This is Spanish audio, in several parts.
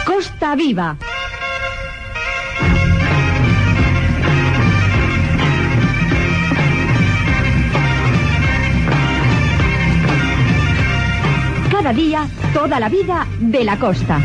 Costa Viva. Cada día, toda la vida de la costa.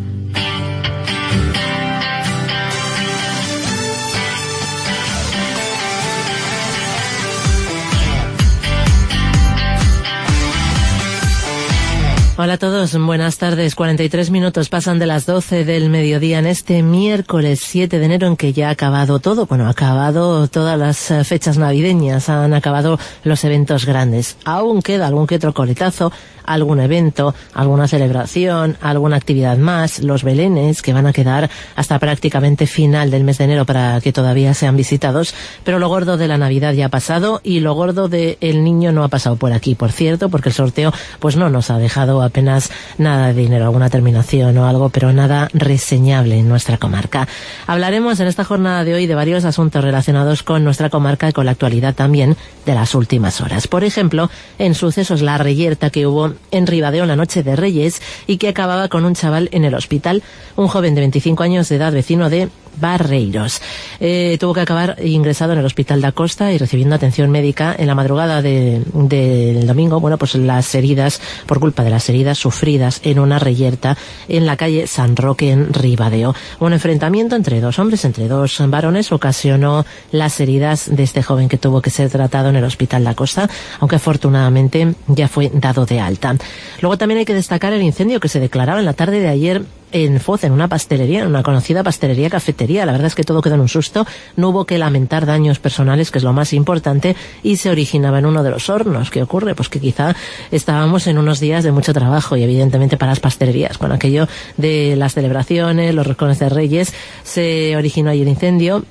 Hola a todos, buenas tardes. 43 minutos pasan de las 12 del mediodía en este miércoles 7 de enero en que ya ha acabado todo. Bueno, ha acabado todas las fechas navideñas, han acabado los eventos grandes. Aún queda algún que otro coletazo, algún evento, alguna celebración, alguna actividad más, los belenes que van a quedar hasta prácticamente final del mes de enero para que todavía sean visitados, pero lo gordo de la Navidad ya ha pasado y lo gordo de el niño no ha pasado por aquí, por cierto, porque el sorteo pues no nos ha dejado apenas nada de dinero, alguna terminación o algo, pero nada reseñable en nuestra comarca. Hablaremos en esta jornada de hoy de varios asuntos relacionados con nuestra comarca y con la actualidad también de las últimas horas. Por ejemplo, en sucesos la reyerta que hubo en Ribadeo en la noche de Reyes y que acababa con un chaval en el hospital, un joven de 25 años de edad vecino de Barreiros. Tuvo que acabar ingresado en el hospital da Costa y recibiendo atención médica en la madrugada del domingo. Bueno, pues las heridas, por culpa de las heridas sufridas en una reyerta en la calle San Roque en Ribadeo. Un enfrentamiento entre dos hombres, entre dos varones, ocasionó las heridas de este joven que tuvo que ser tratado en el hospital da Costa, aunque afortunadamente ya fue dado de alta. Luego también hay que destacar el incendio que se declaraba en la tarde de ayer en Foz, en una pastelería, en una conocida pastelería cafetería. La verdad es que todo quedó en un susto, no hubo que lamentar daños personales, que es lo más importante, y se originaba en uno de los hornos. ¿Qué ocurre? Pues que quizá estábamos en unos días de mucho trabajo y evidentemente para las pastelerías, con aquello de las celebraciones, los roscones de Reyes, se originó ahí el incendio.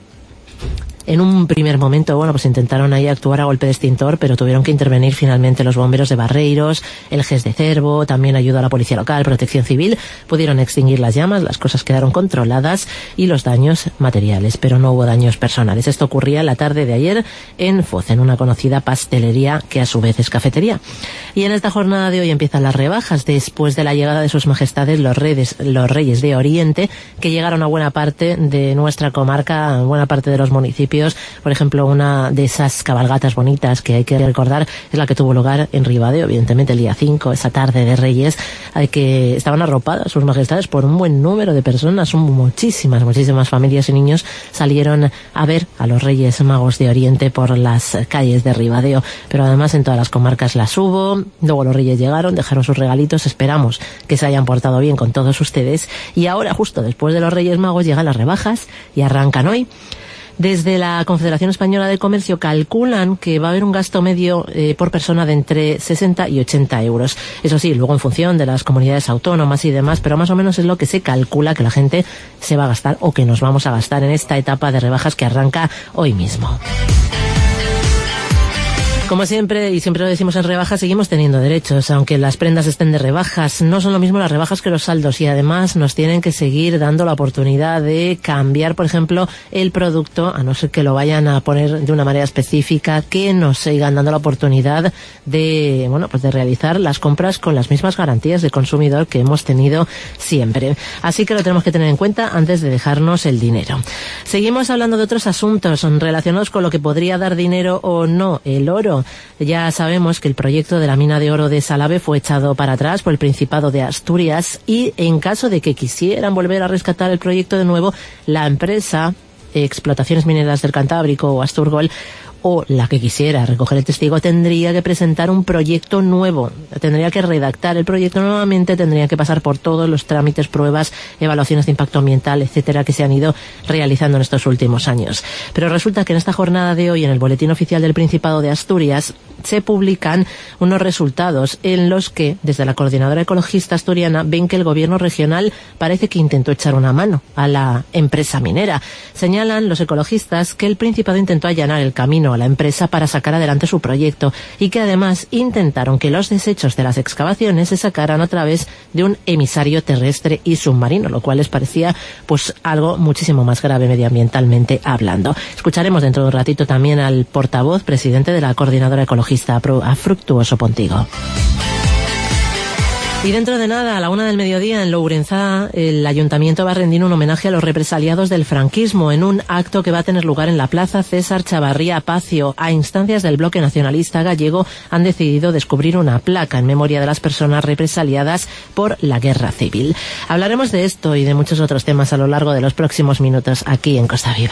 En un primer momento, bueno, pues intentaron ahí actuar a golpe de extintor, pero tuvieron que intervenir finalmente los bomberos de Barreiros, el GES de Cervo, también ayudó a la Policía Local, Protección Civil, pudieron extinguir las llamas, las cosas quedaron controladas y los daños materiales, pero no hubo daños personales. Esto ocurría la tarde de ayer en Foz, en una conocida pastelería que a su vez es cafetería. Y en esta jornada de hoy empiezan las rebajas después de la llegada de sus majestades los Reyes de Oriente, que llegaron a buena parte de nuestra comarca, a buena parte de los municipios. Por ejemplo, una de esas cabalgatas bonitas que hay que recordar es la que tuvo lugar en Ribadeo, evidentemente el día 5, esa tarde de Reyes, que estaban arropadas sus majestades por un buen número de personas. Muchísimas familias y niños salieron a ver a los Reyes Magos de Oriente por las calles de Ribadeo, pero además en todas las comarcas las hubo. Luego los Reyes llegaron, dejaron sus regalitos, esperamos que se hayan portado bien con todos ustedes, y ahora justo después de los Reyes Magos llegan las rebajas y arrancan hoy. Desde la Confederación Española de Comercio calculan que va a haber un gasto medio por persona de entre 60 y 80 euros. Eso sí, luego en función de las comunidades autónomas y demás, pero más o menos es lo que se calcula que la gente se va a gastar o que nos vamos a gastar en esta etapa de rebajas que arranca hoy mismo. Como siempre, y siempre lo decimos en rebajas, seguimos teniendo derechos, aunque las prendas estén de rebajas. No son lo mismo las rebajas que los saldos y además nos tienen que seguir dando la oportunidad de cambiar, por ejemplo, el producto, a no ser que lo vayan a poner de una manera específica, que nos sigan dando la oportunidad de, bueno, pues de realizar las compras con las mismas garantías de consumidor que hemos tenido siempre. Así que lo tenemos que tener en cuenta antes de dejarnos el dinero. Seguimos hablando de otros asuntos relacionados con lo que podría dar dinero o no, el oro. Ya sabemos que el proyecto de la mina de oro de Salave fue echado para atrás por el Principado de Asturias y en caso de que quisieran volver a rescatar el proyecto de nuevo, la empresa Explotaciones Mineras del Cantábrico o Asturgol, o la que quisiera recoger el testigo, tendría que presentar un proyecto nuevo, tendría que redactar el proyecto nuevamente, tendría que pasar por todos los trámites, pruebas, evaluaciones de impacto ambiental, etcétera, que se han ido realizando en estos últimos años. Pero resulta que en esta jornada de hoy, en el Boletín Oficial del Principado de Asturias, se publican unos resultados en los que, desde la Coordinadora Ecologista Asturiana, ven que el gobierno regional parece que intentó echar una mano a la empresa minera. Señalan los ecologistas que el Principado intentó allanar el camino a la empresa para sacar adelante su proyecto y que además intentaron que los desechos de las excavaciones se sacaran a través de un emisario terrestre y submarino, lo cual les parecía pues algo muchísimo más grave medioambientalmente hablando. Escucharemos dentro de un ratito también al portavoz, presidente de la Coordinadora Ecologista, a Fructuoso Pontigo. Y dentro de nada, a la 1 del mediodía, en Lourenzá, el Ayuntamiento va a rendir un homenaje a los represaliados del franquismo en un acto que va a tener lugar en la Plaza César Chavarría Pacio. A instancias del Bloque Nacionalista Gallego han decidido descubrir una placa en memoria de las personas represaliadas por la Guerra Civil. Hablaremos de esto y de muchos otros temas a lo largo de los próximos minutos aquí en Costa Viva.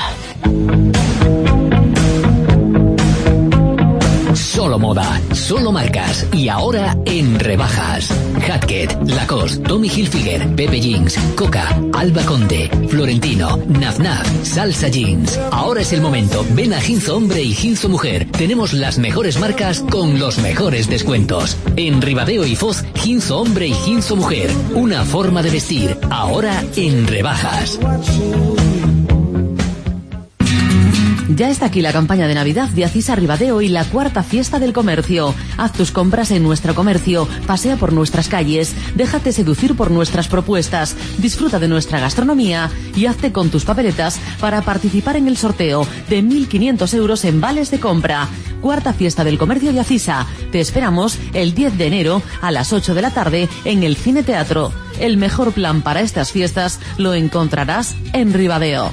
Solo moda, solo marcas y ahora en rebajas. Hatket, Lacoste, Tommy Hilfiger, Pepe Jeans, Coca, Alba Conde, Florentino, Naf Naf, Salsa Jeans. Ahora es el momento. Ven a Ginzo Hombre y Ginzo Mujer. Tenemos las mejores marcas con los mejores descuentos. En Ribadeo y Foz, Ginzo Hombre y Ginzo Mujer. Una forma de vestir. Ahora en rebajas. Ya está aquí la campaña de Navidad de Acisa Ribadeo y la cuarta fiesta del comercio. Haz tus compras en nuestro comercio, pasea por nuestras calles, déjate seducir por nuestras propuestas, disfruta de nuestra gastronomía y hazte con tus papeletas para participar en el sorteo de 1.500 euros en vales de compra. Cuarta fiesta del comercio de Acisa. Te esperamos el 10 de enero a las 8 de la tarde en el Cine Teatro. El mejor plan para estas fiestas lo encontrarás en Ribadeo.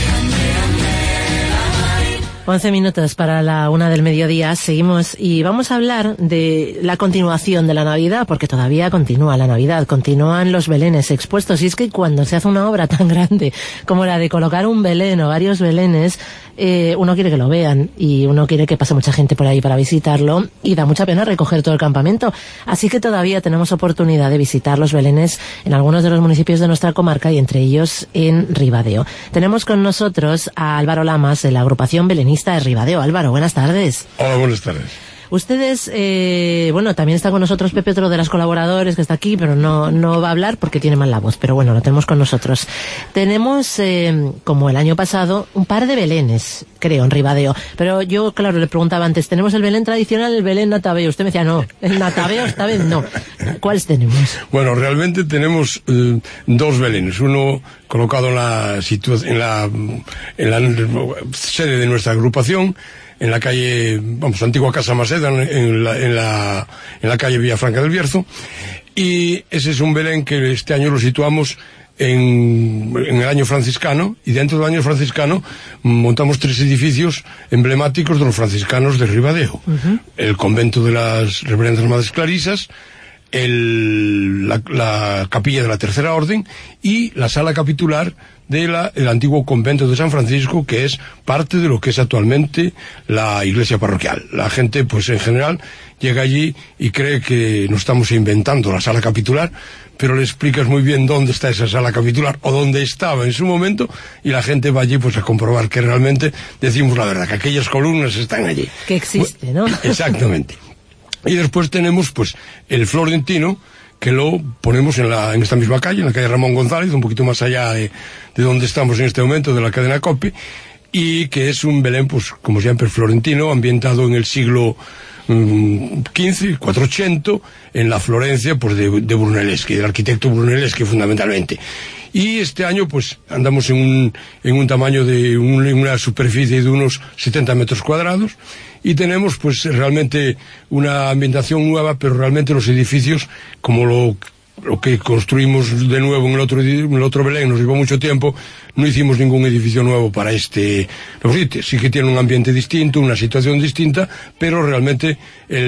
11 minutos para la 1 del mediodía. Seguimos y vamos a hablar de la continuación de la Navidad, porque todavía continúa la Navidad, continúan los belenes expuestos. Y es que cuando se hace una obra tan grande como la de colocar un belén o varios belenes, uno quiere que lo vean y uno quiere que pase mucha gente por ahí para visitarlo, y da mucha pena recoger todo el campamento. Así que todavía tenemos oportunidad de visitar los belenes en algunos de los municipios de nuestra comarca y entre ellos en Ribadeo. Tenemos con nosotros a Álvaro Lamas de la agrupación belenista de Ribadeo. Álvaro, buenas tardes. Hola, buenas tardes. Ustedes, bueno, también está con nosotros Pepe, otro de las colaboradores que está aquí, pero no va a hablar porque tiene mal la voz, pero bueno, lo tenemos con nosotros. Tenemos, como el año pasado, un par de belenes, creo, en Ribadeo. Pero yo, claro, le preguntaba antes, ¿tenemos el belén tradicional, el belén natabeo? Usted me decía, no, el natabeo esta vez no. ¿Cuáles tenemos? Bueno, realmente tenemos dos belenes. Uno colocado en la sede de nuestra agrupación, en la calle, antigua Casa Maseda, en la calle Villafranca del Bierzo, y ese es un belén que este año lo situamos en el año franciscano, y dentro del año franciscano montamos 3 edificios emblemáticos de los franciscanos de Ribadeo. Uh-huh. El convento de las Reverendas Madres Clarisas, la capilla de la Tercera Orden y la sala capitular del antiguo convento de San Francisco, que es parte de lo que es actualmente la iglesia parroquial. La gente, pues en general, llega allí y cree que nos estamos inventando la sala capitular, pero le explicas muy bien dónde está esa sala capitular o dónde estaba en su momento, y la gente va allí pues a comprobar que realmente decimos la verdad, que aquellas columnas están allí. Que existe, ¿no? Exactamente. Y después tenemos pues el Florentino, que lo ponemos en esta misma calle, en la calle Ramón González, un poquito más allá de donde estamos en este momento, de la cadena COPE, y que es un belén, pues como siempre, florentino, ambientado en el siglo XV, 400, en la Florencia pues de Brunelleschi, del arquitecto Brunelleschi fundamentalmente. Y este año pues andamos en un tamaño de una superficie de unos 70 metros cuadrados, y tenemos pues realmente una ambientación nueva, pero realmente los edificios, como lo que construimos de nuevo en el otro Belén, nos llevó mucho tiempo, no hicimos ningún edificio nuevo para los sitios. Sí que tiene un ambiente distinto, una situación distinta, pero realmente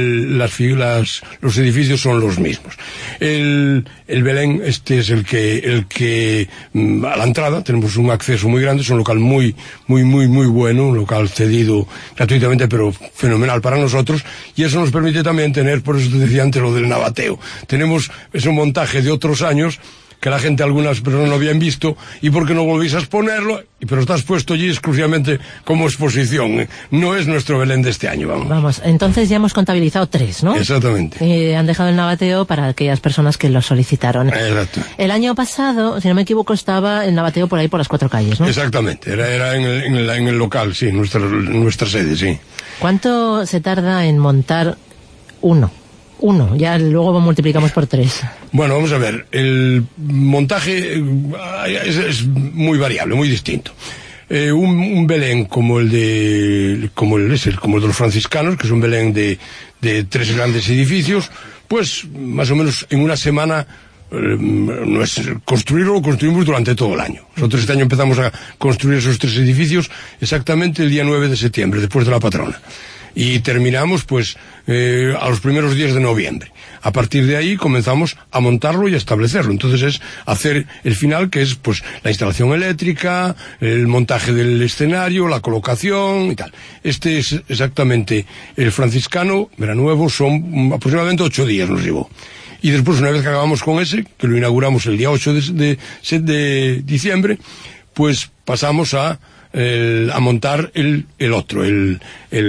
los edificios son los mismos. El Belén, este es el que a la entrada tenemos un acceso muy grande, es un local muy bueno, un local cedido gratuitamente, pero fenomenal para nosotros, y eso nos permite también tener, por eso te decía antes lo del navateo, tenemos ese montaje de otros años que la gente, algunas personas no habían visto, y porque no volvéis a exponerlo, pero está expuesto allí exclusivamente como exposición. No es nuestro Belén de este año, Vamos, entonces ya hemos contabilizado 3, ¿no? Exactamente. Han dejado el navateo para aquellas personas que lo solicitaron. Exacto. El año pasado, si no me equivoco, estaba el navateo por ahí por las 4 calles, ¿no? Exactamente, era en el local, sí, nuestra sede, sí. ¿Cuánto se tarda en montar uno? Ya luego multiplicamos por 3. Bueno, vamos a ver, el montaje es muy variable, muy distinto. Un Belén como el de los franciscanos, que es un Belén de 3 grandes edificios, pues más o menos en una semana. No es construirlo, lo construimos durante todo el año. Nosotros este año empezamos a construir esos 3 edificios exactamente el día 9 de septiembre, después de la patrona. Y terminamos pues a los primeros días de noviembre. A partir de ahí comenzamos a montarlo y a establecerlo. Entonces es hacer el final, que es pues la instalación eléctrica, el montaje del escenario, la colocación y tal. Este es exactamente el franciscano, veranuevo, son aproximadamente 8 días nos llevó. Y después, una vez que acabamos con ese, que lo inauguramos el día 8 de diciembre, pues pasamos a montar el otro, el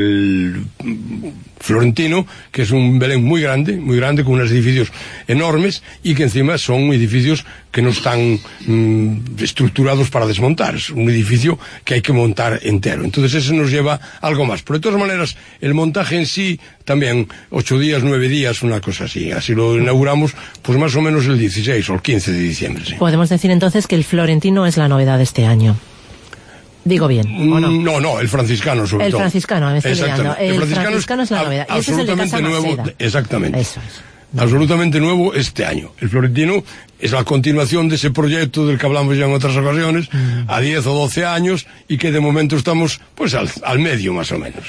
florentino, que es un Belén muy grande, con unos edificios enormes, y que encima son edificios que no están estructurados para desmontar. Es un edificio que hay que montar entero. Entonces ese nos lleva algo más. Pero de todas maneras, el montaje en sí, también 8 días, 9 días, una cosa así. Así lo inauguramos, pues más o menos el 16 o el 15 de diciembre. Sí. Podemos decir entonces que el florentino es la novedad de este año. Digo bien, ¿o no? No, el franciscano sobre todo. El franciscano, me estoy liando. El franciscano es la novedad. Y ese es el de Casa nuevo, Maceda. Exactamente. Eso es. Absolutamente nuevo este año. El florentino es la continuación de ese proyecto del que hablamos ya en otras ocasiones, a 10 o 12 años, y que de momento estamos pues al medio más o menos.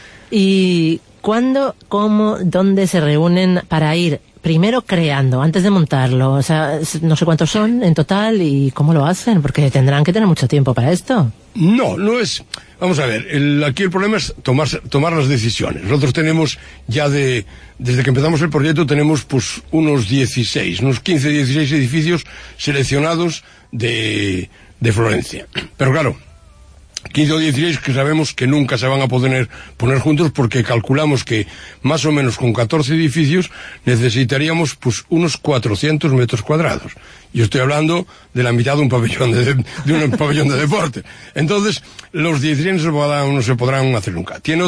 ¿Y cuándo, cómo, dónde se reúnen para ir primero creando, antes de montarlo? O sea, no sé cuántos son en total y cómo lo hacen, porque tendrán que tener mucho tiempo para esto. No es... Vamos a ver, aquí el problema es tomar las decisiones. Nosotros tenemos ya desde que empezamos el proyecto tenemos pues unos 15, 16 edificios seleccionados de Florencia. Pero claro, 15 o 16 que sabemos que nunca se van a poder poner juntos, porque calculamos que más o menos con 14 edificios necesitaríamos pues unos 400 metros cuadrados. Yo estoy hablando de la mitad de un pabellón un pabellón de deporte. Entonces, los 16 no se podrán hacer nunca. Tiene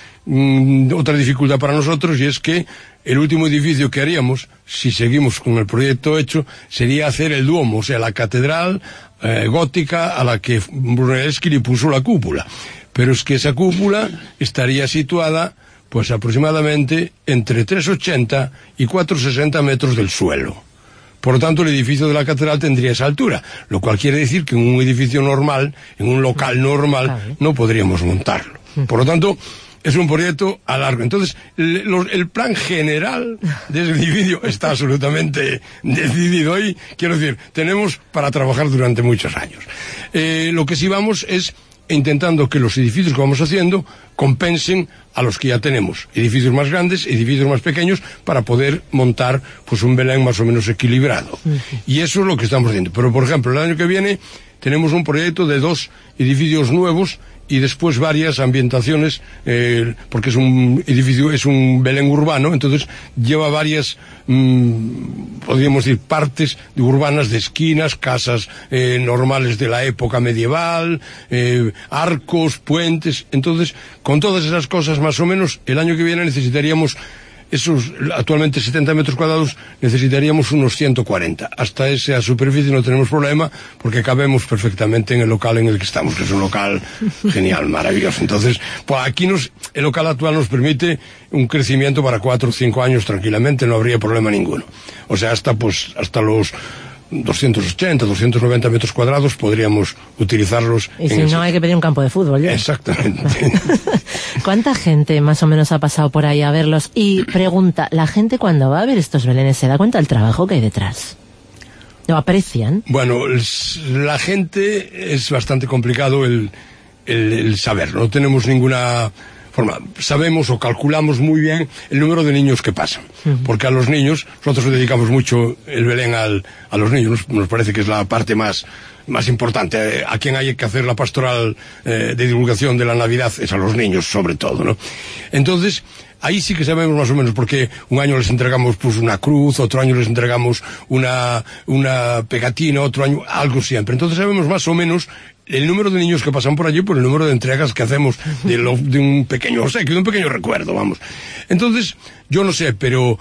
otra dificultad para nosotros, y es que el último edificio que haríamos, si seguimos con el proyecto hecho, sería hacer el Duomo, o sea, la catedral gótica a la que Brunelleschi le puso la cúpula. Pero es que esa cúpula estaría situada pues aproximadamente entre 3,80 y 4,60 metros del suelo. Por lo tanto, el edificio de la catedral tendría esa altura, lo cual quiere decir que en un edificio normal, en un local normal, no podríamos montarlo. Por lo tanto, es un proyecto a largo. Entonces, el plan general de ese edificio está absolutamente decidido, y quiero decir, tenemos para trabajar durante muchos años. Lo que sí vamos es intentando que los edificios que vamos haciendo compensen a los que ya tenemos, edificios más grandes, edificios más pequeños, para poder montar pues un Belén más o menos equilibrado. Y eso es lo que estamos haciendo. Pero, por ejemplo, el año que viene tenemos un proyecto de 2 edificios nuevos y después varias ambientaciones, porque es un edificio, es un Belén urbano, entonces lleva varias, podríamos decir, partes urbanas de esquinas, casas normales de la época medieval, arcos, puentes. Entonces, con todas esas cosas, más o menos, el año que viene necesitaríamos esos, actualmente 70 metros cuadrados, necesitaríamos unos 140. Hasta esa superficie no tenemos problema, porque cabemos perfectamente en el local en el que estamos, que es un local genial, maravilloso. Entonces, pues aquí el local actual nos permite un crecimiento para 4 o 5 años tranquilamente, no habría problema ninguno. O sea, hasta los 280, 290 metros cuadrados podríamos utilizarlos. Y si no, hay que pedir un campo de fútbol, ¿ya? Exactamente. ¿Cuánta gente más o menos ha pasado por ahí a verlos? Y pregunta, ¿la gente cuando va a ver estos belenes se da cuenta del trabajo que hay detrás? ¿Lo aprecian? Bueno, la gente es bastante complicado el saber. No tenemos ninguna forma. Sabemos o calculamos muy bien el número de niños que pasan, porque a los niños, nosotros dedicamos mucho el Belén a los niños, nos parece que es la parte más importante. A quien hay que hacer la pastoral de divulgación de la Navidad es a los niños, sobre todo, ¿no? Entonces, ahí sí que sabemos más o menos, porque un año les entregamos pues una cruz, otro año les entregamos una pegatina, otro año algo siempre. Entonces sabemos más o menos el número de niños que pasan por allí por el número de entregas que hacemos de un pequeño obsequio, de un pequeño recuerdo, vamos. Entonces, yo no sé, pero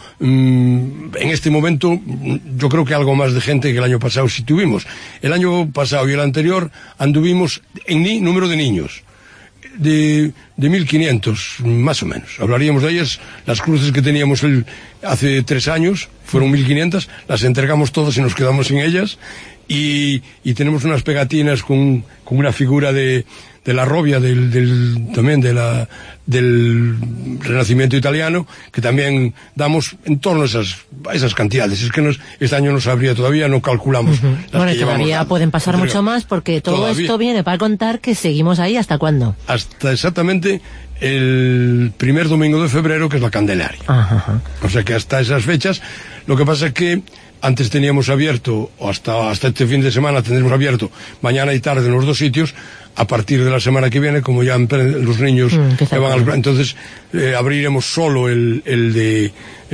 en este momento yo creo que algo más de gente que el año pasado sí tuvimos. El año pasado y el anterior anduvimos en número de niños. de 1500, más o menos. Hablaríamos de ellas. Las cruces que teníamos hace 3 años fueron 1500, las entregamos todas y nos quedamos sin ellas. Y tenemos unas pegatinas con una figura de la Robbia también del Renacimiento italiano, que también damos en torno a esas cantidades. Es que este año no sabría todavía, no calculamos. Bueno, y todavía pueden pasar mucho más, porque todo esto viene para contar que seguimos ahí. ¿Hasta cuándo? Hasta exactamente el primer domingo de febrero, que es la Candelaria. Ajá. O sea que hasta esas fechas. Lo que pasa es que antes teníamos abierto, o hasta este fin de semana tendremos abierto, mañana y tarde en los 2 sitios. A partir de la semana que viene, como ya los niños que van entonces abriremos solo el de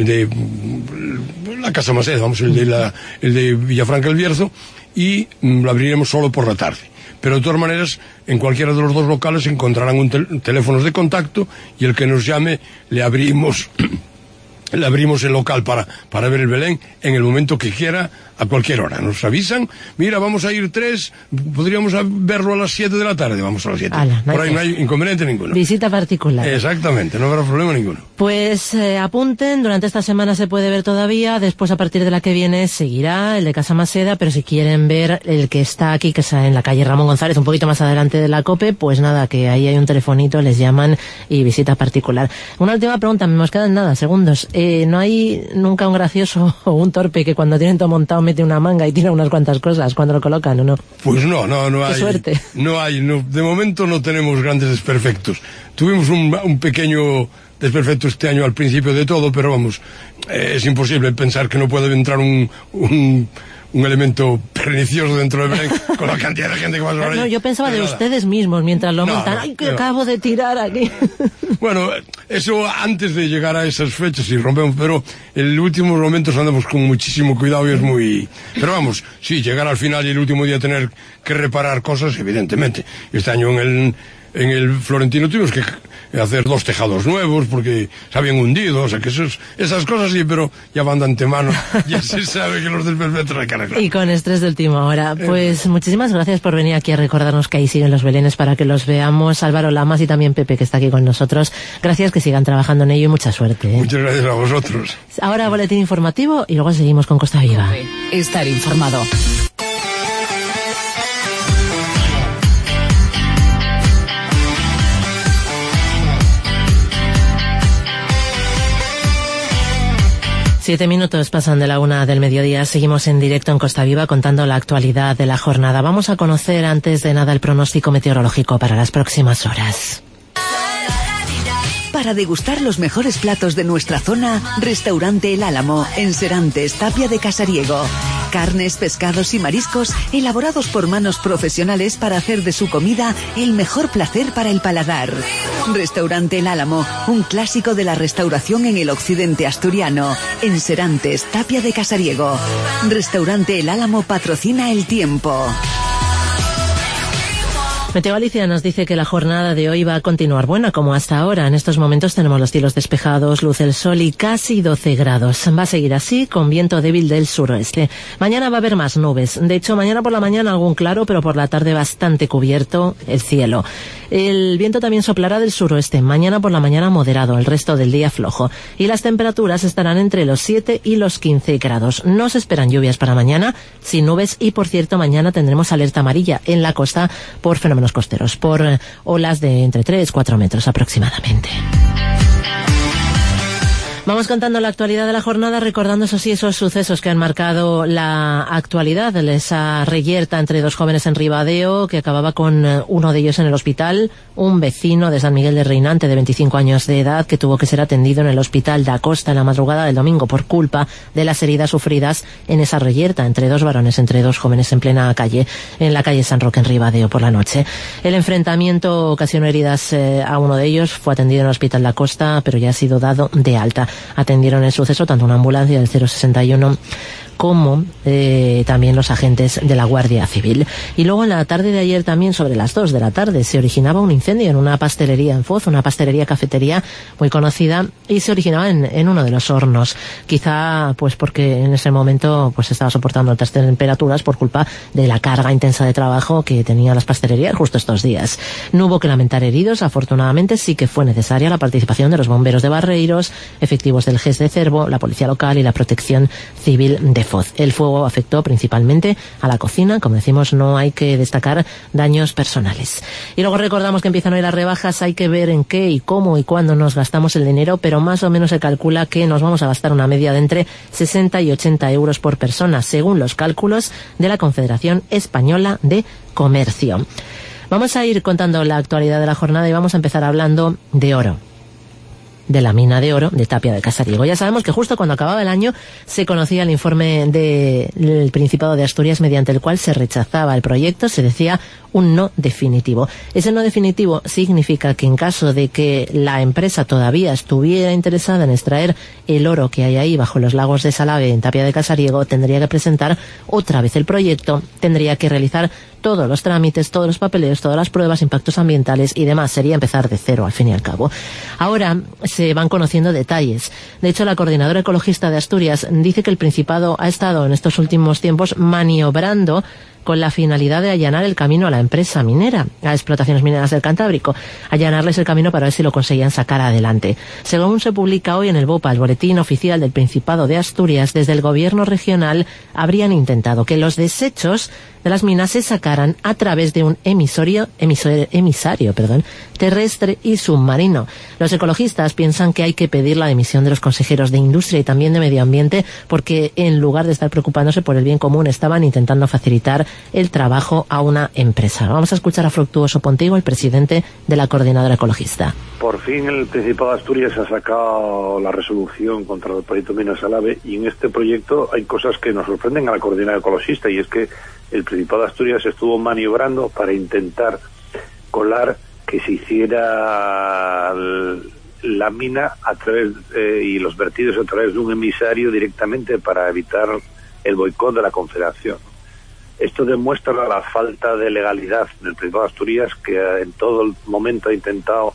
la Casa Maceda, el de Villafranca del Bierzo, y lo abriremos solo por la tarde. Pero de todas maneras, en cualquiera de los 2 locales encontrarán teléfonos de contacto, y el que nos llame le abrimos el local para ver el Belén en el momento que quiera, a cualquier hora. Nos avisan, mira, vamos a ir 3, podríamos verlo a las 7 de la tarde, vamos a las 7. Por ahí no hay inconveniente ninguno. Visita particular. Exactamente, no habrá problema ninguno. Pues apunten, durante esta semana se puede ver todavía, después a partir de la que viene seguirá el de Casa Maceda, pero si quieren ver el que está aquí, que está en la calle Ramón González, un poquito más adelante de la COPE, pues nada, que ahí hay un telefonito, les llaman y visita particular. Una última pregunta, me nos quedan segundos. ¿No hay nunca un gracioso o un torpe que cuando tienen todo montado mete una manga y tira unas cuantas cosas cuando lo colocan, o no? Pues no hay. Qué suerte. No hay, de momento no tenemos grandes desperfectos. Tuvimos un pequeño desperfecto este año al principio de todo, pero vamos, es imposible pensar que no puede entrar un elemento pernicioso dentro del Belén con la cantidad de gente que va a sobre ahí. No, yo pensaba de ustedes mismos mientras lo montan. ¡Ay, que acabo de tirar aquí! Bueno, eso antes de llegar a esas fechas y rompemos, pero en los últimos momentos andamos con muchísimo cuidado y es muy... Pero vamos, sí, llegar al final y el último día tener que reparar cosas, evidentemente. Este año en el Florentino tuvimos que hacer 2 tejados nuevos porque se habían hundido, o sea que esas cosas sí, pero ya van de antemano, ya se sabe que los desperfectos hay que arreglar. Y con estrés de última hora. Pues muchísimas gracias por venir aquí a recordarnos que ahí siguen los belenes para que los veamos. Álvaro Lamas y también Pepe, que está aquí con nosotros. Gracias, que sigan trabajando en ello y mucha suerte. Muchas gracias a vosotros. Ahora boletín informativo y luego seguimos con Costa Viva. Estar informado. Siete minutos pasan de la 1 del mediodía. Seguimos en directo en Costa Viva contando la actualidad de la jornada. Vamos a conocer antes de nada el pronóstico meteorológico para las próximas horas. Para degustar los mejores platos de nuestra zona, Restaurante El Álamo, en Serantes, Tapia de Casariego. Carnes, pescados y mariscos elaborados por manos profesionales para hacer de su comida el mejor placer para el paladar. Restaurante El Álamo, un clásico de la restauración en el occidente asturiano, en Serantes, Tapia de Casariego. Restaurante El Álamo patrocina el tiempo. Meteo Galicia nos dice que la jornada de hoy va a continuar buena como hasta ahora. En estos momentos tenemos los cielos despejados, luce el sol y casi 12 grados. Va a seguir así con viento débil del suroeste. Mañana va a haber más nubes. De hecho, mañana por la mañana algún claro, pero por la tarde bastante cubierto el cielo. El viento también soplará del suroeste. Mañana por la mañana moderado, el resto del día flojo. Y las temperaturas estarán entre los 7 y los 15 grados. No se esperan lluvias para mañana, sin nubes, y por cierto mañana tendremos alerta amarilla en la costa por fenómenos costeros, por olas de entre 3 y 4 metros aproximadamente. Vamos contando la actualidad de la jornada, recordando eso sí, esos sucesos que han marcado la actualidad. Esa reyerta entre 2 jóvenes en Ribadeo, que acababa con uno de ellos en el hospital, un vecino de San Miguel de Reinante de 25 años de edad, que tuvo que ser atendido en el hospital da Costa en la madrugada del domingo por culpa de las heridas sufridas en esa reyerta entre 2 varones, entre 2 jóvenes en plena calle, en la calle San Roque en Ribadeo por la noche. El enfrentamiento ocasionó heridas a uno de ellos, fue atendido en el hospital da Costa, pero ya ha sido dado de alta. Atendieron el suceso tanto una ambulancia del 061 como también los agentes de la Guardia Civil. Y luego en la tarde de ayer también, sobre las 2 de la tarde, se originaba un incendio en una pastelería en Foz, una pastelería cafetería muy conocida, y se originaba en uno de los hornos. Quizá pues porque en ese momento pues estaba soportando altas temperaturas por culpa de la carga intensa de trabajo que tenían las pastelerías justo estos días. No hubo que lamentar heridos, afortunadamente. Sí que fue necesaria la participación de los bomberos de Barreiros, efectivos del GES de Cervo, la policía local y la protección civil de Foz. El fuego afectó principalmente a la cocina. Como decimos, no hay que destacar daños personales. Y luego recordamos que empiezan hoy las rebajas. Hay que ver en qué y cómo y cuándo nos gastamos el dinero, pero más o menos se calcula que nos vamos a gastar una media de entre 60 y 80 euros por persona, según los cálculos de la Confederación Española de Comercio. Vamos a ir contando la actualidad de la jornada y vamos a empezar hablando de oro, de la mina de oro de Tapia de Casariego. Ya sabemos que justo cuando acababa el año se conocía el informe del Principado de Asturias, mediante el cual se rechazaba el proyecto, se decía un no definitivo. Ese no definitivo significa que en caso de que la empresa todavía estuviera interesada en extraer el oro que hay ahí bajo los lagos de Salave en Tapia de Casariego, tendría que presentar otra vez el proyecto, tendría que realizar todos los trámites, todos los papeleos, todas las pruebas, impactos ambientales y demás. Sería empezar de cero, al fin y al cabo. Ahora se van conociendo detalles. De hecho, la Coordinadora Ecologista de Asturias dice que el Principado ha estado en estos últimos tiempos maniobrando con la finalidad de allanar el camino a la empresa minera, a Explotaciones Mineras del Cantábrico, allanarles el camino para ver si lo conseguían sacar adelante. Según se publica hoy en el BOPA, el Boletín Oficial del Principado de Asturias, desde el Gobierno regional habrían intentado que los desechos de las minas se sacaran a través de un emisario terrestre y submarino. Los ecologistas piensan que hay que pedir la dimisión de los consejeros de Industria y también de Medio Ambiente, porque en lugar de estar preocupándose por el bien común, estaban intentando facilitar el trabajo a una empresa. Vamos a escuchar a Fructuoso Pontigo, el presidente de la Coordinadora Ecologista. Por fin el Principado de Asturias ha sacado la resolución contra el proyecto Minas Salave, y en este proyecto hay cosas que nos sorprenden a la Coordinadora Ecologista, y es que el Principado de Asturias estuvo maniobrando para intentar colar que se hiciera la mina a través y los vertidos a través de un emisario directamente para evitar el boicot de la Confederación. Esto demuestra la falta de legalidad del Principado de Asturias, que en todo el momento ha intentado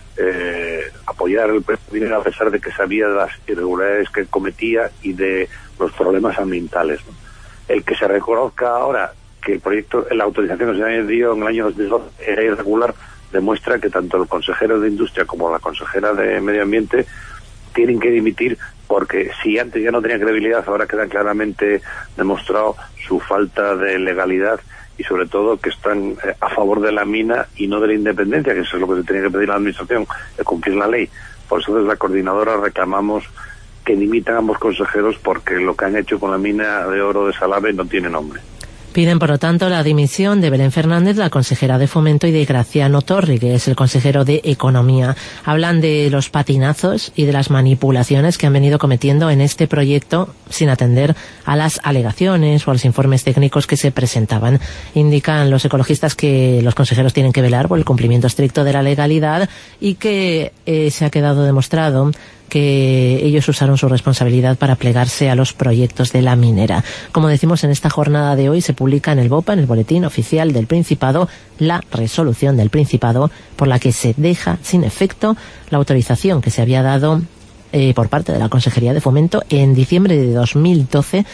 apoyar el proyecto minero a pesar de que sabía de las irregularidades que cometía y de los problemas ambientales, ¿no? El que se reconozca ahora que el proyecto, la autorización que se dio en el año 2012 era irregular, demuestra que tanto el consejero de Industria como la consejera de Medio Ambiente tienen que dimitir, porque si antes ya no tenía credibilidad, ahora queda claramente demostrado su falta de legalidad y sobre todo que están a favor de la mina y no de la independencia, que eso es lo que se tenía que pedir a la administración, de cumplir la ley. Por eso desde la coordinadora reclamamos que dimitan ambos consejeros, porque lo que han hecho con la mina de oro de Salave no tiene nombre. Piden, por lo tanto, la dimisión de Belén Fernández, la consejera de Fomento, y de Graciano Torri, que es el consejero de Economía. Hablan de los patinazos y de las manipulaciones que han venido cometiendo en este proyecto sin atender a las alegaciones o a los informes técnicos que se presentaban. Indican los ecologistas que los consejeros tienen que velar por el cumplimiento estricto de la legalidad y que se ha quedado demostrado que ellos usaron su responsabilidad para plegarse a los proyectos de la minera. Como decimos, en esta jornada de hoy se publica en el BOPA, en el Boletín Oficial del Principado, la resolución del Principado por la que se deja sin efecto la autorización que se había dado por parte de la Consejería de Fomento en diciembre de 2012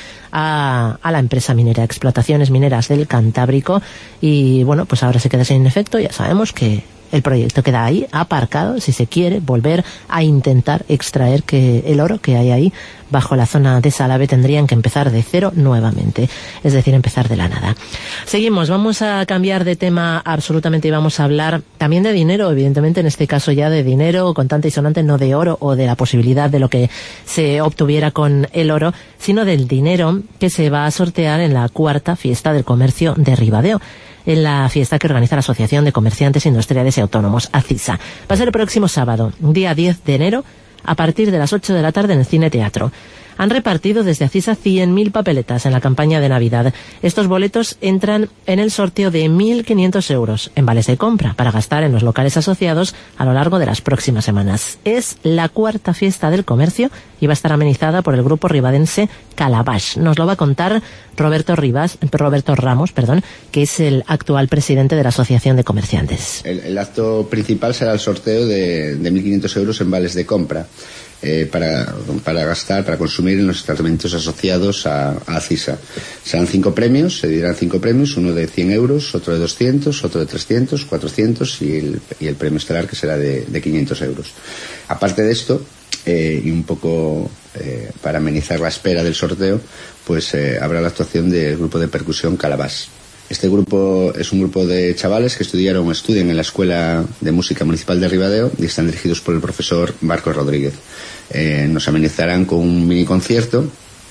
a la empresa minera Explotaciones Mineras del Cantábrico, y bueno, pues ahora se queda sin efecto. Ya sabemos que el proyecto queda ahí aparcado si se quiere volver a intentar extraer que el oro que hay ahí bajo la zona de Salave. Tendrían que empezar de cero nuevamente, es decir, empezar de la nada. Seguimos, vamos a cambiar de tema absolutamente y vamos a hablar también de dinero, evidentemente, en este caso ya de dinero contante y sonante, no de oro o de la posibilidad de lo que se obtuviera con el oro, sino del dinero que se va a sortear en la 4ª Fiesta del Comercio de Ribadeo, en la fiesta que organiza la Asociación de Comerciantes Industriales y Autónomos, ACISA. Va a ser el próximo sábado, día 10 de enero, a partir de las 8 de la tarde en el Cine Teatro. han repartido desde Acisa 100.000 papeletas en la campaña de Navidad. Estos boletos entran en el sorteo de 1.500 euros en vales de compra para gastar en los locales asociados a lo largo de las próximas semanas. Es la cuarta fiesta del comercio y va a estar amenizada por el grupo ribadense Calabash. Nos lo va a contar Roberto Ramos, que es el actual presidente de la Asociación de Comerciantes. El acto principal será el sorteo de 1.500 euros en vales de compra para gastar, para consumir en los establecimientos asociados a Acisa. Serán 5 premios, se dirán 5 premios, uno de 100 euros, otro de 200, otro de 300, 400 y el premio estelar, que será de 500 euros. Aparte de esto, y un poco para amenizar la espera del sorteo, pues habrá la actuación del grupo de percusión Calabash. Este grupo es un grupo de chavales que estudian en la Escuela de Música Municipal de Ribadeo y están dirigidos por el profesor Marcos Rodríguez. Nos amenizarán con un mini concierto,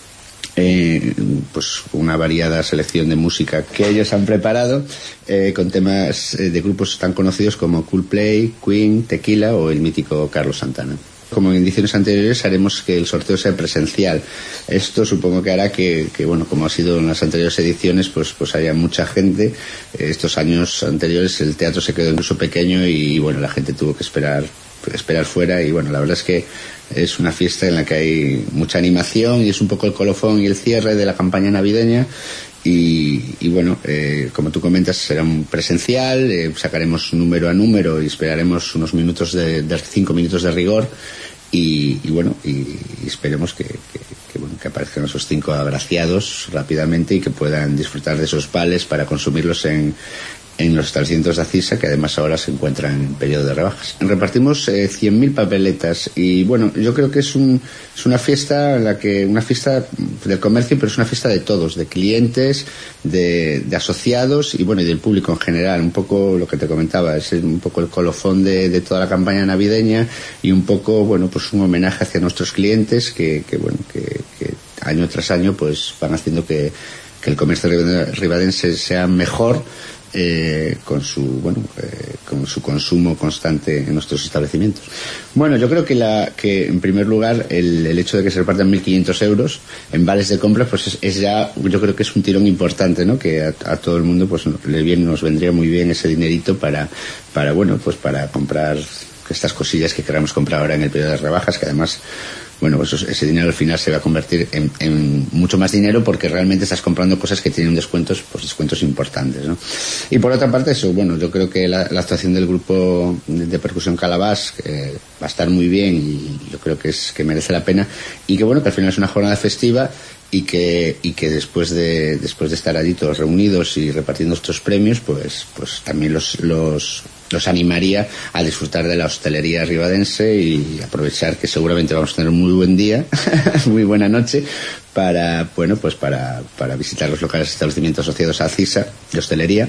pues una variada selección de música que ellos han preparado, con temas de grupos tan conocidos como Coldplay, Queen, Tequila o el mítico Carlos Santana. Como en ediciones anteriores, haremos que el sorteo sea presencial. Esto supongo que hará que bueno, como ha sido en las anteriores ediciones, pues haya mucha gente. Estos años anteriores el teatro se quedó incluso pequeño y bueno, la gente tuvo que esperar fuera, y bueno, la verdad es que es una fiesta en la que hay mucha animación y es un poco el colofón y el cierre de la campaña navideña. Y bueno, como tú comentas, será un presencial, sacaremos número a número y esperaremos unos minutos de 5 minutos de rigor y bueno, y esperemos que aparezcan esos 5 agraciados rápidamente y que puedan disfrutar de esos vales para consumirlos en los establecimientos de Acisa, que además ahora se encuentran en periodo de rebajas. Repartimos 100.000 papeletas y bueno, yo creo que es una fiesta una fiesta del comercio, pero es una fiesta de todos, de clientes, de asociados y bueno, y del público en general. Un poco lo que te comentaba, es un poco el colofón de toda la campaña navideña y un poco, bueno, pues un homenaje hacia nuestros clientes que año tras año pues van haciendo que el comercio ribadense sea mejor, con su consumo constante en nuestros establecimientos. Bueno, yo creo que en primer lugar el hecho de que se repartan 1.500 euros en vales de compra, pues es ya, yo creo que es un tirón importante, ¿no? Que a todo el mundo pues nos vendría muy bien ese dinerito para comprar estas cosillas que queramos comprar ahora en el periodo de rebajas, que además, bueno, pues ese dinero al final se va a convertir en mucho más dinero, porque realmente estás comprando cosas que tienen descuentos importantes, ¿no? Y por otra parte, eso, bueno, yo creo que la actuación del grupo de percusión Calabash va a estar muy bien y yo creo que merece la pena, y que bueno, que al final es una jornada festiva y que después de estar allí todos reunidos y repartiendo estos premios, pues también los animaría a disfrutar de la hostelería ribadense y aprovechar que seguramente vamos a tener un muy buen día, muy buena noche, para visitar los locales establecimientos asociados a Acisa de hostelería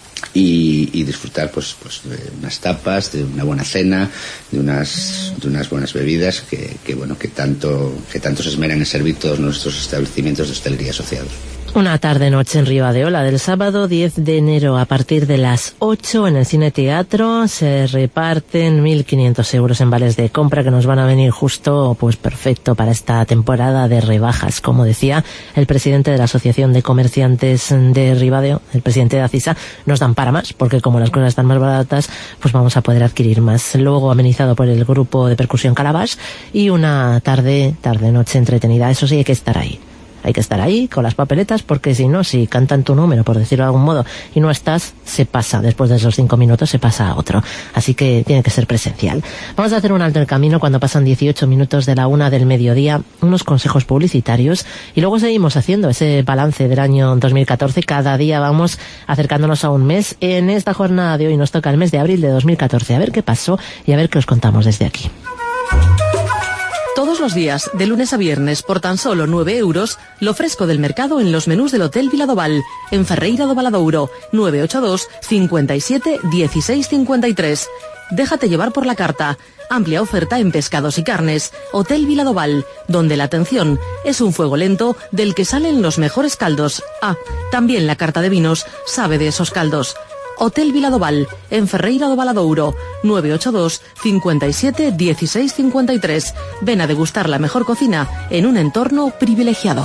y disfrutar pues de unas tapas, de una buena cena, de unas buenas bebidas que tanto se esmeran en servir todos nuestros establecimientos de hostelería asociados. Una tarde-noche en Ribadeo, la del sábado 10 de enero a partir de las 8 en el Cine Teatro. Se reparten 1.500 euros en vales de compra que nos van a venir justo, pues perfecto para esta temporada de rebajas. Como decía el presidente de la Asociación de Comerciantes de Ribadeo, el presidente de Acisa, nos dan para más, porque como las cosas están más baratas, pues vamos a poder adquirir más. Luego amenizado por el grupo de percusión Calabash y una tarde-noche entretenida. Eso sí, hay que estar ahí. Hay que estar ahí con las papeletas, porque si no, si cantan tu número, por decirlo de algún modo, y no estás, se pasa. Después de esos 5 minutos se pasa a otro. Así que tiene que ser presencial. Vamos a hacer un alto en el camino cuando pasan 18 minutos de la 1 del mediodía, unos consejos publicitarios, y luego seguimos haciendo ese balance del año 2014. Cada día vamos acercándonos a un mes. En esta jornada de hoy nos toca el mes de abril de 2014. A ver qué pasó y a ver qué os contamos desde aquí. Todos los días, de lunes a viernes, por tan solo 9 euros, lo fresco del mercado en los menús del Hotel Viladoval, en Ferreira do Valadouro, 982 57 16 53. Déjate llevar por la carta. Amplia oferta en pescados y carnes. Hotel Viladoval, donde la atención es un fuego lento del que salen los mejores caldos. Ah, también la carta de vinos sabe de esos caldos. Hotel Viladoval, en Ferreira do Valadouro, 982 57 16 53. Ven a degustar la mejor cocina en un entorno privilegiado.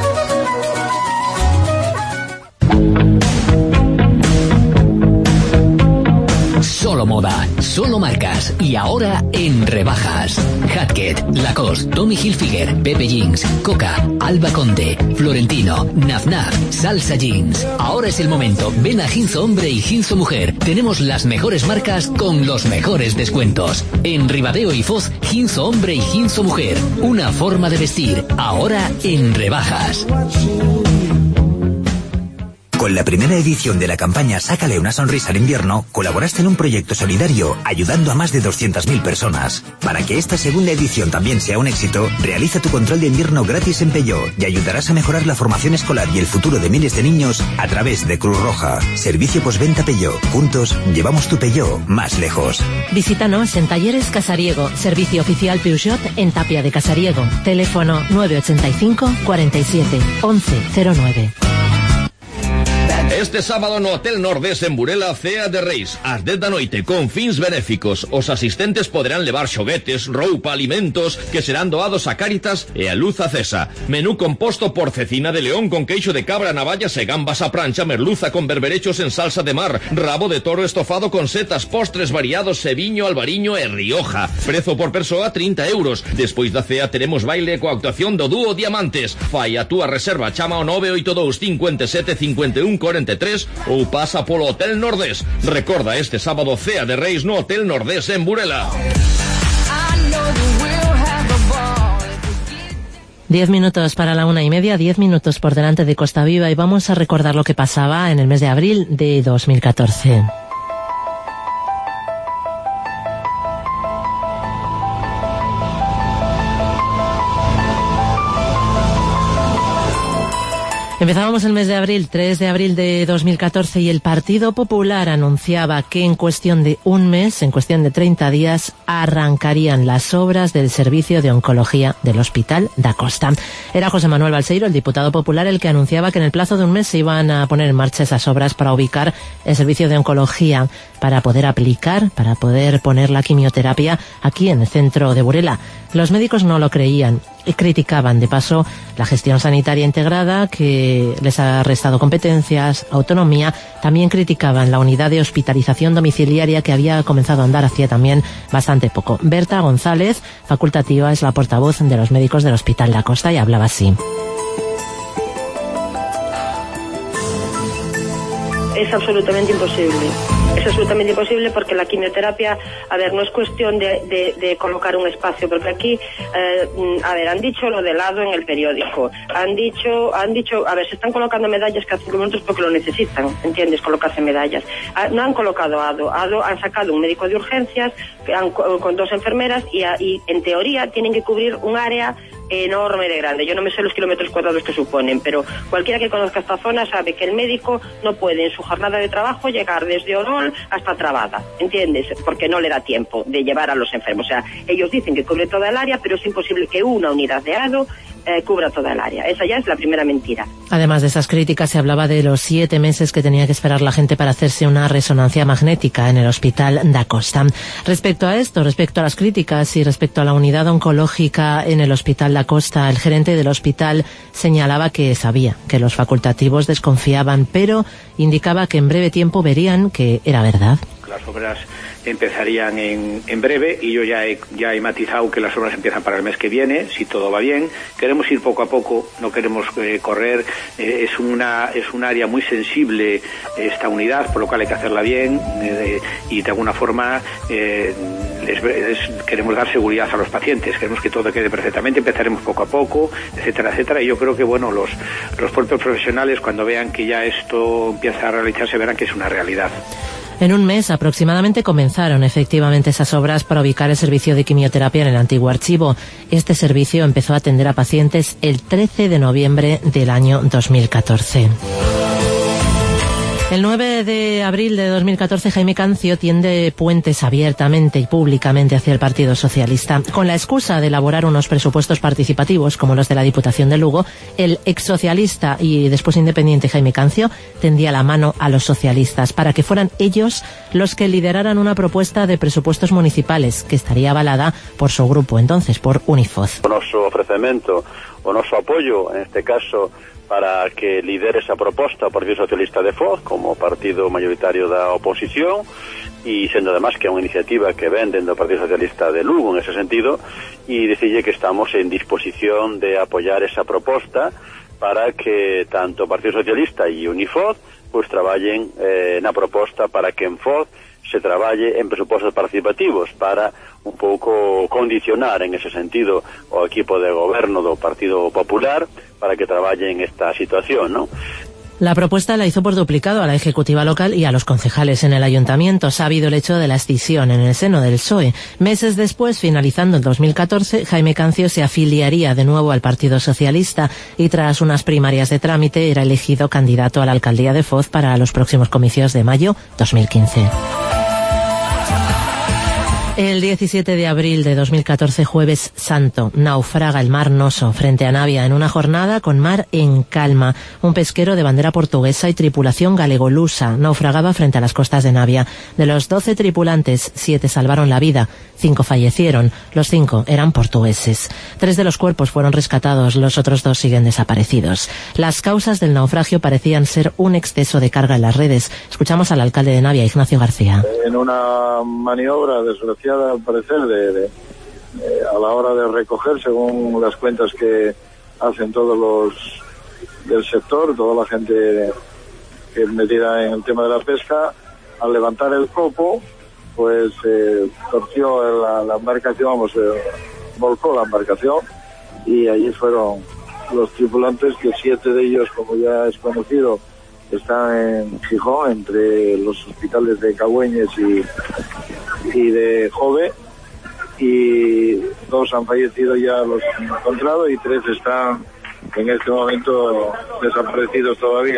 Solo moda, solo marcas y ahora en rebajas. Hatket, Lacoste, Tommy Hilfiger, Pepe Jeans, Coca, Alba Conde, Florentino, Naf Naf, Salsa Jeans. Ahora es el momento. Ven a Ginzo Hombre y Ginzo Mujer. Tenemos las mejores marcas con los mejores descuentos. En Ribadeo y Foz, Ginzo Hombre y Ginzo Mujer. Una forma de vestir. Ahora en rebajas. Con la primera edición de la campaña Sácale una sonrisa al invierno, colaboraste en un proyecto solidario ayudando a más de 200.000 personas. Para que esta segunda edición también sea un éxito, realiza tu control de invierno gratis en Peugeot y ayudarás a mejorar la formación escolar y el futuro de miles de niños a través de Cruz Roja. Servicio postventa Peugeot. Juntos, llevamos tu Peugeot más lejos. Visítanos en Talleres Casariego, servicio oficial Peugeot en Tapia de Casariego. Teléfono 985 47 1109. Este sábado no Hotel Nordés en Burela, Cea de Reis, ás 10 da noite, con fins benéficos. Os asistentes poderán levar xoguetes, roupa, alimentos, que serán doados a Cáritas e a Luz Acesa. Menú composto por cecina de león con queixo de cabra, navallas e gambas a prancha, merluza con berberechos en salsa de mar, rabo de toro estofado con setas, postres variados, ceviño, albariño e rioja. Prezo por persoa 30 euros. Despois da cea teremos baile coa actuación do dúo Diamantes. Fai a túa reserva, chama ao 982 57 51 43 ou pasa polo Hotel Nordés. Recorda este sábado Cea de Reis no Hotel Nordés en Burela. 10 minutos para la 1:30, 10 minutos por delante de Costa Viva y vamos a recordar lo que pasaba en el mes de abril de 2014. Empezábamos el mes de abril, 3 de abril de 2014, y el Partido Popular anunciaba que en cuestión de un mes, en cuestión de 30 días, arrancarían las obras del servicio de oncología del Hospital da Costa. Era José Manuel Balseiro, el diputado popular, el que anunciaba que en el plazo de un mes se iban a poner en marcha esas obras para ubicar el servicio de oncología, para poder aplicar, para poder poner la quimioterapia aquí en el centro de Burela. Los médicos no lo creían y criticaban, de paso, la gestión sanitaria integrada, que les ha restado competencias, autonomía. También criticaban la unidad de hospitalización domiciliaria, que había comenzado a andar hacía también bastante poco. Berta González, facultativa, es la portavoz de los médicos del Hospital da Costa y hablaba así. Es absolutamente imposible. Es absolutamente imposible porque la quimioterapia, a ver, no es cuestión de colocar un espacio, porque aquí, a ver, han dicho lo de lado en el periódico, han dicho, a ver, se están colocando medallas cada 5 minutos porque lo necesitan, ¿entiendes? Colocarse medallas. No han colocado ADO, han sacado un médico de urgencias con 2 enfermeras y en teoría tienen que cubrir un área enorme de grande. Yo no me sé los kilómetros cuadrados que suponen, pero cualquiera que conozca esta zona sabe que el médico no puede en su jornada de trabajo llegar desde Orol hasta Trabada, ¿entiendes? Porque no le da tiempo de llevar a los enfermos. O sea, ellos dicen que cubre toda el área, pero es imposible que una unidad de ADO cubra toda el área. Esa ya es la primera mentira. Además de esas críticas, se hablaba de los 7 meses que tenía que esperar la gente para hacerse una resonancia magnética en el Hospital da Costa. Respecto a esto, respecto a las críticas y respecto a la unidad oncológica en el Hospital da Costa, el gerente del hospital señalaba que sabía que los facultativos desconfiaban, pero indicaba que en breve tiempo verían que era verdad. Las obras empezarían en breve y yo ya he matizado que las obras empiezan para el mes que viene, si todo va bien. Queremos ir poco a poco, no queremos correr. Es un área muy sensible esta unidad, por lo cual hay que hacerla bien y de alguna forma queremos dar seguridad a los pacientes, queremos que todo quede perfectamente. Empezaremos poco a poco, etcétera, etcétera, y yo creo que bueno, los propios profesionales, cuando vean que ya esto empieza a realizarse, verán que es una realidad. En un mes aproximadamente comenzaron efectivamente esas obras para ubicar el servicio de quimioterapia en el antiguo archivo. Este servicio empezó a atender a pacientes el 13 de noviembre del año 2014. El 9 de abril de 2014, Jaime Cancio tiende puentes abiertamente y públicamente hacia el Partido Socialista. Con la excusa de elaborar unos presupuestos participativos, como los de la Diputación de Lugo, el exsocialista y después independiente Jaime Cancio tendía la mano a los socialistas para que fueran ellos los que lideraran una propuesta de presupuestos municipales que estaría avalada por su grupo entonces, por Unifoz. O noso ofrecemento, o noso apoio, en este caso, para que lidere esa proposta o Partido Socialista de Foz como partido mayoritario da oposición, e sendo además que é unha iniciativa que ven dentro do Partido Socialista de Lugo en ese sentido, e dicille que estamos en disposición de apoiar esa proposta para que tanto o Partido Socialista e Unifoz pues traballen na proposta para que en Foz se traballe en presupostos participativos para un pouco condicionar en ese sentido o equipo de goberno do Partido Popular para que traballe en esta situación, ¿no? La propuesta la hizo por duplicado a la ejecutiva local y a los concejales en el ayuntamiento, sabido el hecho de la escisión en el seno del PSOE. Meses después, finalizando el 2014, Jaime Cancio se afiliaría de nuevo al Partido Socialista y tras unas primarias de trámite era elegido candidato a la alcaldía de Foz para los próximos comicios de mayo 2015. El 17 de abril de 2014, Jueves Santo, naufraga el Mar Noso frente a Navia en una jornada con mar en calma. Un pesquero de bandera portuguesa y tripulación galegolusa naufragaba frente a las costas de Navia. De los 12 tripulantes, 7 salvaron la vida, 5 fallecieron. Los 5 eran portugueses. 3 de los cuerpos fueron rescatados, los otros 2 siguen desaparecidos. Las causas del naufragio parecían ser un exceso de carga en las redes. Escuchamos al alcalde de Navia, Ignacio García. En una maniobra desgraciada, al parecer, a la hora de recoger, según las cuentas que hacen todos los del sector, toda la gente que es metida en el tema de la pesca, al levantar el copo, pues torció la embarcación, volcó la embarcación, y allí fueron los tripulantes, que 7 de ellos, como ya es conocido, están en Gijón, entre los hospitales de Cagüeñes y de Jove, y 2 han fallecido, ya los han encontrado, y 3 están en este momento desaparecidos todavía.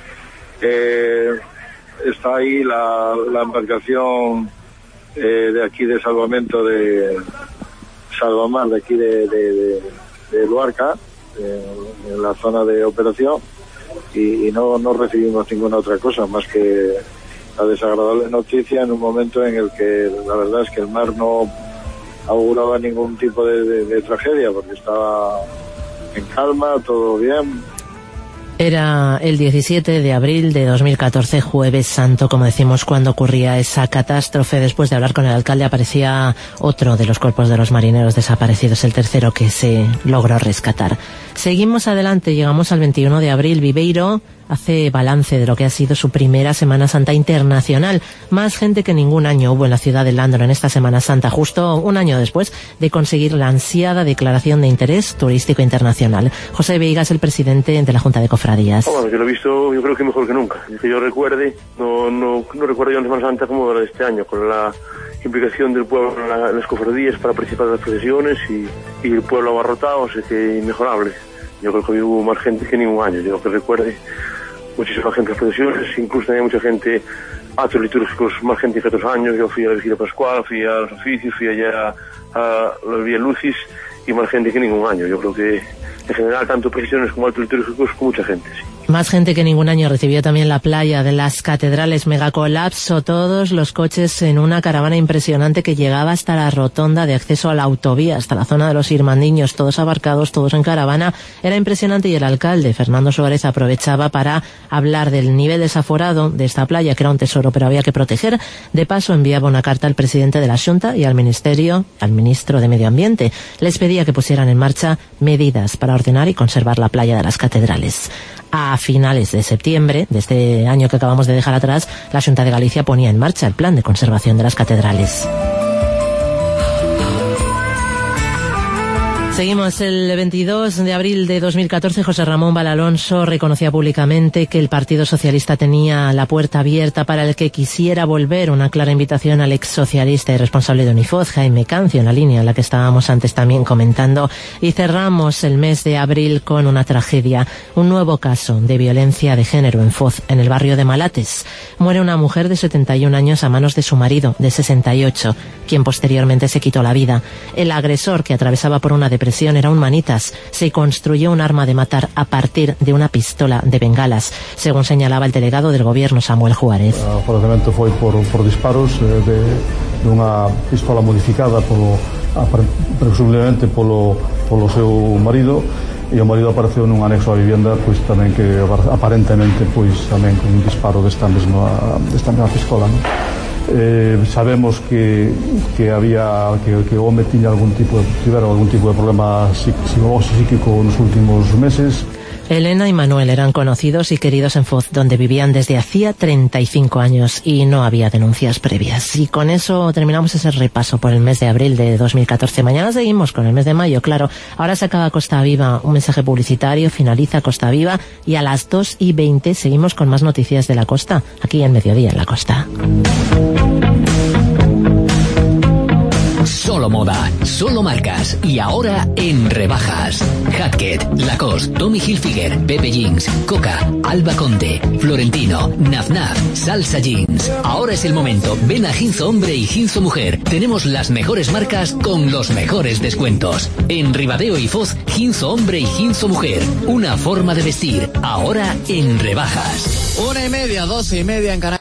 Está ahí la embarcación de aquí de salvamento de Salvamar, de aquí de Luarca, en la zona de operación, y no recibimos ninguna otra cosa más que la desagradable noticia en un momento en el que la verdad es que el mar no auguraba ningún tipo de tragedia, porque estaba en calma, todo bien. Era el 17 de abril de 2014, Jueves Santo, como decimos, cuando ocurría esa catástrofe. Después de hablar con el alcalde aparecía otro de los cuerpos de los marineros desaparecidos, el tercero que se logró rescatar. Seguimos adelante, llegamos al 21 de abril. Viveiro hace balance de lo que ha sido su primera Semana Santa internacional. Más gente que ningún año hubo en la ciudad de Lándaro en esta Semana Santa, justo un año después de conseguir la ansiada declaración de interés turístico internacional. José Veigas, el presidente de la Junta de Cofradías. Bueno, yo lo he visto, yo creo que mejor que nunca. Que yo recuerde, no recuerdo yo una Semana Santa como la de este año, con la implicación del pueblo en las cofradías para participar de las procesiones y el pueblo abarrotado, o sea que inmejorable. Yo creo que hubo más gente que ningún año, yo que recuerde, muchísima gente en las procesiones, incluso tenía mucha gente, actos litúrgicos, más gente que otros años. Yo fui a la Vigilia Pascual, fui a los oficios, fui allá a la Vía Lucis, y más gente que ningún año. Yo creo que en general, tanto procesiones como actos litúrgicos, con mucha gente, sí. Más gente que ningún año recibió también la playa de las Catedrales. Megacolapso, todos los coches en una caravana impresionante que llegaba hasta la rotonda de acceso a la autovía, hasta la zona de los Irmandiños, todos abarcados, todos en caravana. Era impresionante, y el alcalde, Fernando Suárez, aprovechaba para hablar del nivel desaforado de esta playa, que era un tesoro, pero había que proteger. De paso, enviaba una carta al presidente de la Xunta y al ministro de Medio Ambiente. Les pedía que pusieran en marcha medidas para ordenar y conservar la playa de las Catedrales. A finales de septiembre de este año que acabamos de dejar atrás, la Xunta de Galicia ponía en marcha el plan de conservación de las catedrales. Seguimos. El 22 de abril de 2014, José Ramón Balalonso reconocía públicamente que el Partido Socialista tenía la puerta abierta para el que quisiera volver. Una clara invitación al ex socialista y responsable de Unifoz, Jaime Cancio, en la línea en la que estábamos antes también comentando. Y cerramos el mes de abril con una tragedia. Un nuevo caso de violencia de género en Foz, en el barrio de Malates. Muere una mujer de 71 años a manos de su marido, de 68, quien posteriormente se quitó la vida. El agresor, que atravesaba por una depresión, era un manitas. Se construyó un arma de matar a partir de una pistola de bengalas, según señalaba el delegado del gobierno, Samuel Juárez. O falecemento foi por disparos de unha pistola modificada presumiblemente polo seu marido, e o marido apareceu nun anexo á vivenda, pois tamén que aparentemente pois tamén con un disparo desta mesma pistola, non? Sabemos que o home tivera algún tipo de problema psíquico nos últimos meses. Elena y Manuel eran conocidos y queridos en Foz, donde vivían desde hacía 35 años y no había denuncias previas. Y con eso terminamos ese repaso por el mes de abril de 2014. Mañana seguimos con el mes de mayo, claro. Ahora se acaba Costa Viva, un mensaje publicitario, finaliza Costa Viva y a las 2:20 seguimos con más noticias de la costa, aquí en Mediodía en la Costa. Solo moda, solo marcas y ahora en rebajas. Hatket, Lacoste, Tommy Hilfiger, Pepe Jeans, Coca, Alba Conde, Florentino, Naf Naf, Salsa Jeans. Ahora es el momento. Ven a Ginzo Hombre y Ginzo Mujer. Tenemos las mejores marcas con los mejores descuentos. En Ribadeo y Foz, Ginzo Hombre y Ginzo Mujer. Una forma de vestir. Ahora en rebajas. 1:30, 12:30 en Canarias.